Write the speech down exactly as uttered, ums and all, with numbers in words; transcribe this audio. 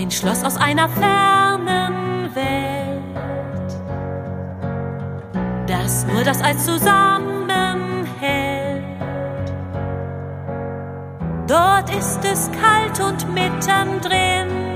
ein Schloss aus einer fernen Welt, das nur das Eis zusammenhält. Dort ist es kalt und mittendrin